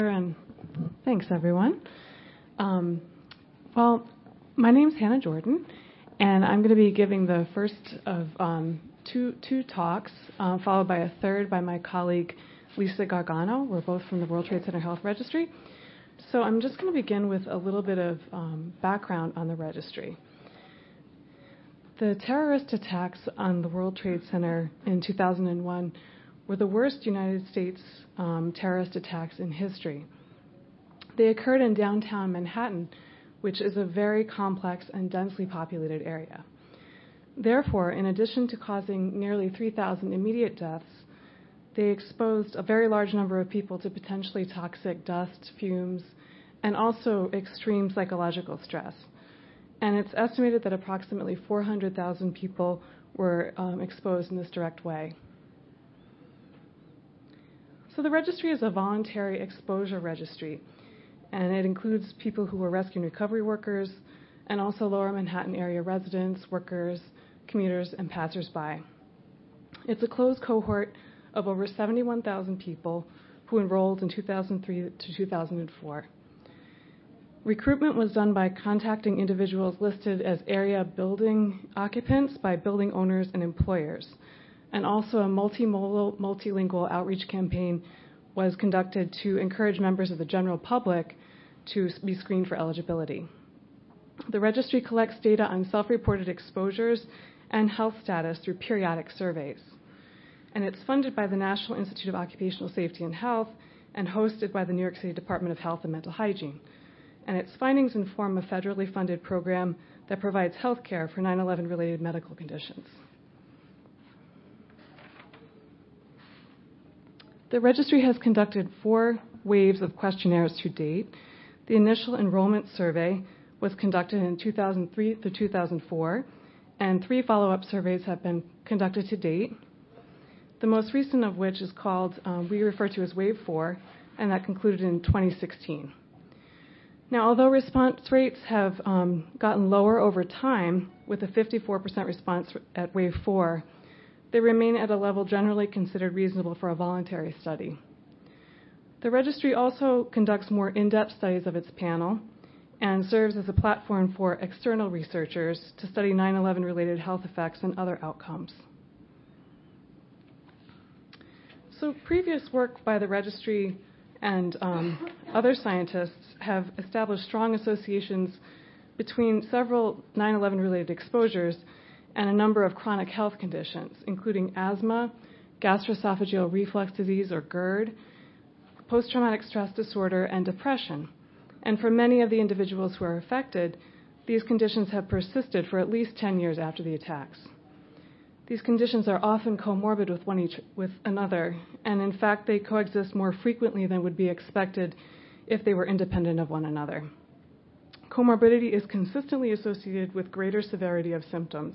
And thanks, everyone. Well, my name's Hannah Jordan, and I'm going to be giving the first of two talks, followed by a third by my colleague Lisa Gargano. We're both from the World Trade Center Health Registry. So I'm just going to begin with a little bit of background on the registry. The terrorist attacks on the World Trade Center in 2001 were the worst United States terrorist attacks in history. They occurred in downtown Manhattan, which is a very complex and densely populated area. Therefore, in addition to causing nearly 3,000 immediate deaths, they exposed a very large number of people to potentially toxic dust, fumes, and also extreme psychological stress. And it's estimated that approximately 400,000 people were exposed in this direct way. So the registry is a voluntary exposure registry, and it includes people who are rescue and recovery workers, and also lower Manhattan area residents, workers, commuters, and passersby. It's a closed cohort of over 71,000 people who enrolled in 2003 to 2004. Recruitment was done by contacting individuals listed as area building occupants by building owners and employers. And also a multimodal, multilingual outreach campaign was conducted to encourage members of the general public to be screened for eligibility. The registry collects data on self-reported exposures and health status through periodic surveys. And it's funded by the National Institute of Occupational Safety and Health and hosted by the New York City Department of Health and Mental Hygiene. And its findings inform a federally funded program that provides health care for 9/11 related medical conditions. The registry has conducted 4 waves of questionnaires to date. The initial enrollment survey was conducted in 2003 through 2004, and 3 follow-up surveys have been conducted to date. The most recent of which is called, we refer to as Wave 4, and that concluded in 2016. Now, although response rates have gotten lower over time, with a 54% response at Wave 4, they remain at a level generally considered reasonable for a voluntary study. The registry also conducts more in-depth studies of its panel and serves as a platform for external researchers to study 9/11 related health effects and other outcomes. So previous work by the registry and other scientists have established strong associations between several 9/11 related exposures and a number of chronic health conditions, including asthma, gastroesophageal reflux disease, or GERD, post-traumatic stress disorder, and depression. And for many of the individuals who are affected, these conditions have persisted for at least 10 years after the attacks. These conditions are often comorbid with another, and in fact, they coexist more frequently than would be expected if they were independent of one another. Comorbidity is consistently associated with greater severity of symptoms.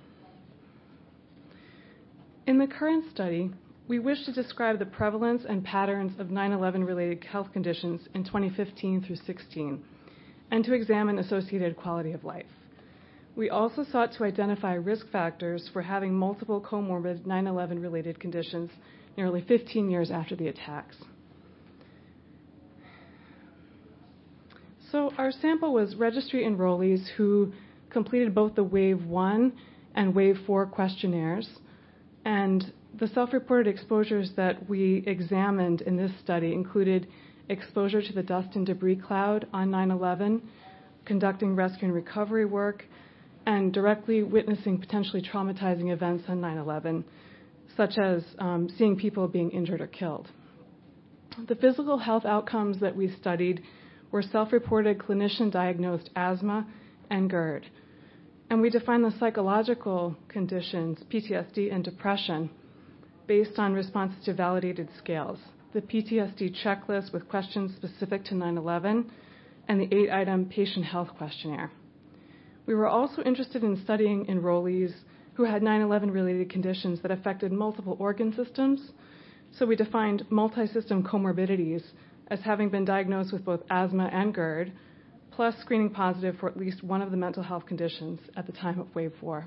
In the current study, we wish to describe the prevalence and patterns of 9/11 related health conditions in 2015 through 16, and to examine associated quality of life. We also sought to identify risk factors for having multiple comorbid 9/11 related conditions nearly 15 years after the attacks. So our sample was registry enrollees who completed both the Wave 1 and Wave 4 questionnaires. And the self-reported exposures that we examined in this study included exposure to the dust and debris cloud on 9/11, conducting rescue and recovery work, and directly witnessing potentially traumatizing events on 9/11, such as seeing people being injured or killed. The physical health outcomes that we studied were self-reported clinician-diagnosed asthma and GERD. And we defined the psychological conditions, PTSD and depression, based on responses to validated scales. The PTSD checklist with questions specific to 9/11 and the 8-item patient health questionnaire. We were also interested in studying enrollees who had 9/11 related conditions that affected multiple organ systems. So we defined multi-system comorbidities as having been diagnosed with both asthma and GERD, plus screening positive for at least one of the mental health conditions at the time of Wave 4.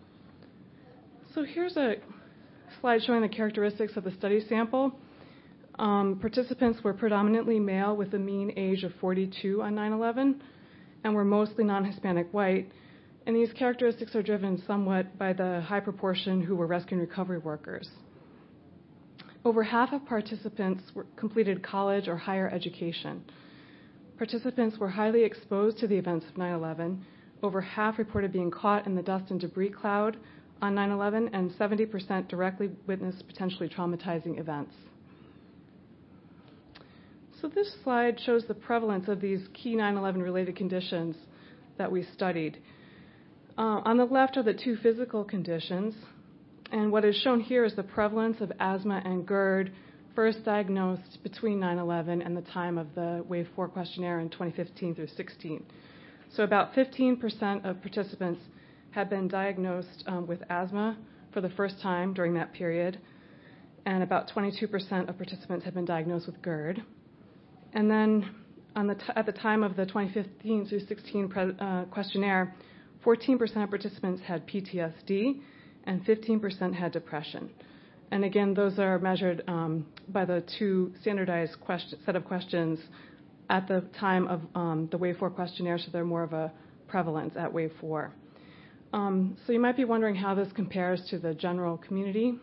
So here's a slide showing the characteristics of the study sample. Participants were predominantly male with a mean age of 42 on 9/11 and were mostly non-Hispanic white. And these characteristics are driven somewhat by the high proportion who were rescue and recovery workers. Over half of participants completed college or higher education. Participants were highly exposed to the events of 9/11. Over half reported being caught in the dust and debris cloud on 9/11, and 70% directly witnessed potentially traumatizing events. So this slide shows the prevalence of these key 9/11 related conditions that we studied. On the left are the two physical conditions, and what is shown here is the prevalence of asthma and GERD first diagnosed between 9/11 and the time of the Wave 4 questionnaire in 2015 through 16. So about 15% of participants had been diagnosed with asthma for the first time during that period, and about 22% of participants had been diagnosed with GERD. And then at the time of the 2015 through 16 questionnaire, 14% of participants had PTSD and 15% had depression. And again, those are measured by the two standardized set of questions at the time of the Wave 4 questionnaire, so they're more of a prevalence at Wave 4. So you might be wondering how this compares to the general community.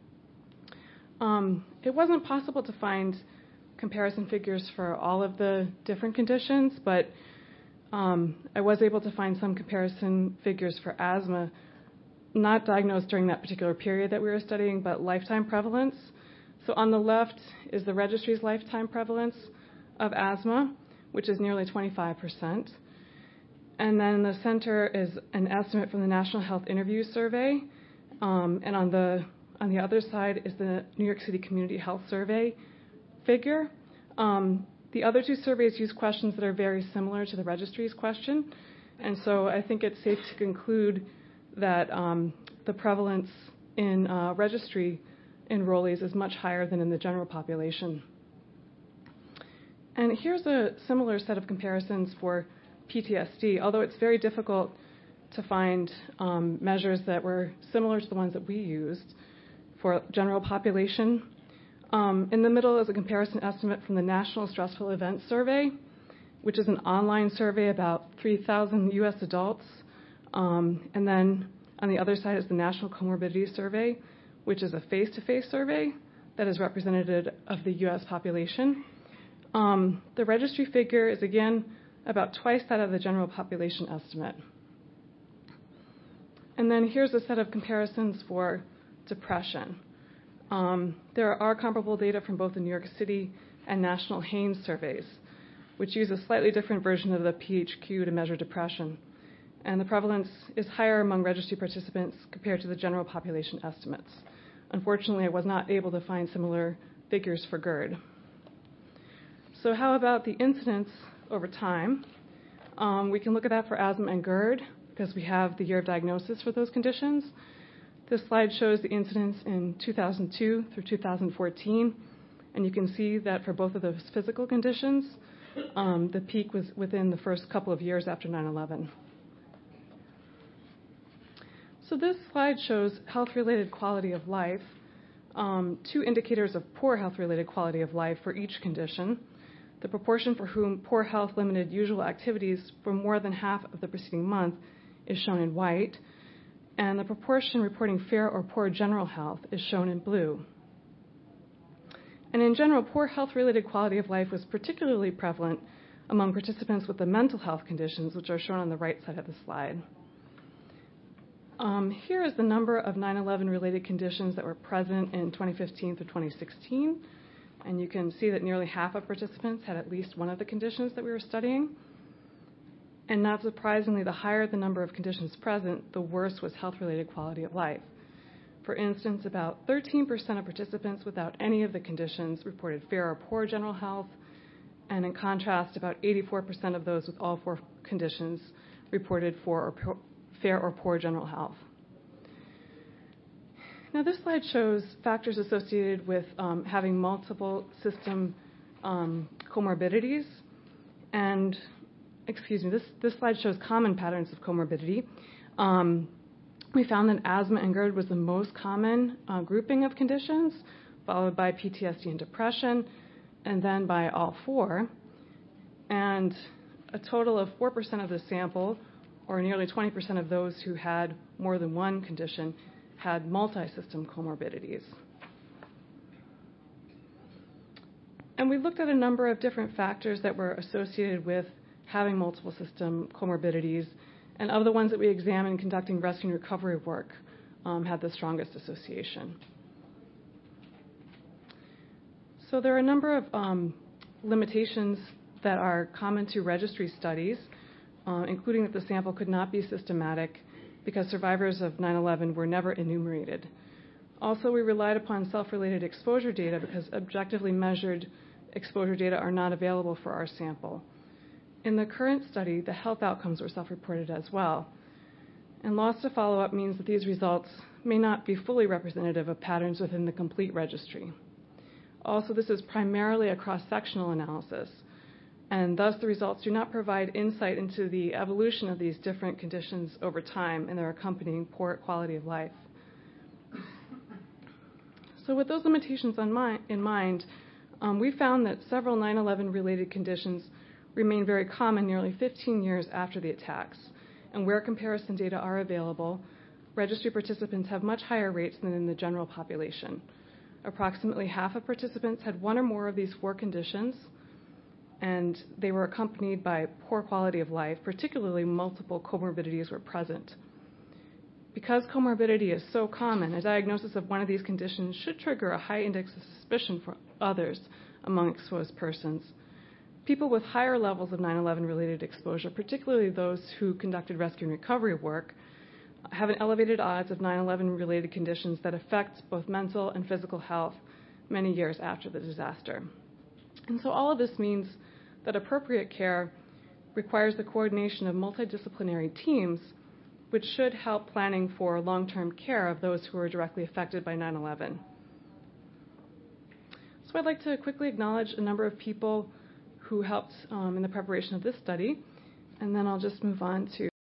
It wasn't possible to find comparison figures for all of the different conditions, but I was able to find some comparison figures for asthma, not diagnosed during that particular period that we were studying, but lifetime prevalence. So on the left is the registry's lifetime prevalence of asthma, which is nearly 25%. And then in the center is an estimate from the National Health Interview Survey. And on the other side is the New York City Community Health Survey figure. The other two surveys use questions that are very similar to the registry's question. And so I think it's safe to conclude that the prevalence in registry enrollees is much higher than in the general population. And here's a similar set of comparisons for PTSD, although it's very difficult to find measures that were similar to the ones that we used for general population. In the middle is a comparison estimate from the National Stressful Events Survey, which is an online survey about 3,000 U.S. adults. And then on the other side is the National Comorbidity Survey, which is a face-to-face survey that is representative of the U.S. population. The registry figure is, again, about twice that of the general population estimate. And then here's a set of comparisons for depression. There are comparable data from both the New York City and National Haynes surveys, which use a slightly different version of the PHQ to measure depression. And the prevalence is higher among registry participants compared to the general population estimates. Unfortunately, I was not able to find similar figures for GERD. So how about the incidence over time? We can look at that for asthma and GERD because we have the year of diagnosis for those conditions. This slide shows the incidence in 2002 through 2014, and you can see that for both of those physical conditions, the peak was within the first couple of years after 9/11. So this slide shows health-related quality of life, two indicators of poor health-related quality of life for each condition. The proportion for whom poor health limited usual activities for more than half of the preceding month is shown in white, and the proportion reporting fair or poor general health is shown in blue. And in general, poor health-related quality of life was particularly prevalent among participants with the mental health conditions, which are shown on the right side of the slide. Here is the number of 9/11 related conditions that were present in 2015 through 2016. And you can see that nearly half of participants had at least one of the conditions that we were studying. And not surprisingly, the higher the number of conditions present, the worse was health-related quality of life. For instance, about 13% of participants without any of the conditions reported fair or poor general health. And in contrast, about 84% of those with all four conditions reported fair or poor general health. Now, this slide shows factors associated with having multiple system comorbidities. And, this slide shows common patterns of comorbidity. We found that asthma and GERD was the most common grouping of conditions, followed by PTSD and depression, and then by all four. And a total of 4% of the sample, or nearly 20% of those who had more than one condition, had multi-system comorbidities. And we looked at a number of different factors that were associated with having multiple system comorbidities, and of the ones that we examined conducting rescue and recovery work had the strongest association. So there are a number of limitations that are common to registry studies, including that the sample could not be systematic because survivors of 9/11 were never enumerated. Also, we relied upon self-related exposure data because objectively measured exposure data are not available for our sample. In the current study, the health outcomes were self-reported as well. And loss to follow-up means that these results may not be fully representative of patterns within the complete registry. Also, this is primarily a cross-sectional analysis, and thus the results do not provide insight into the evolution of these different conditions over time and their accompanying poor quality of life. So with those limitations in mind, we found that several 9/11 related conditions remain very common nearly 15 years after the attacks. And where comparison data are available, registry participants have much higher rates than in the general population. Approximately half of participants had one or more of these four conditions, and they were accompanied by poor quality of life, particularly multiple comorbidities were present. Because comorbidity is so common, a diagnosis of one of these conditions should trigger a high index of suspicion for others among exposed persons. People with higher levels of 9/11 related exposure, particularly those who conducted rescue and recovery work, have an elevated odds of 9/11 related conditions that affect both mental and physical health many years after the disaster. And so all of this means that appropriate care requires the coordination of multidisciplinary teams, which should help planning for long-term care of those who were directly affected by 9/11. So I'd like to quickly acknowledge a number of people who helped in the preparation of this study, and then I'll just move on to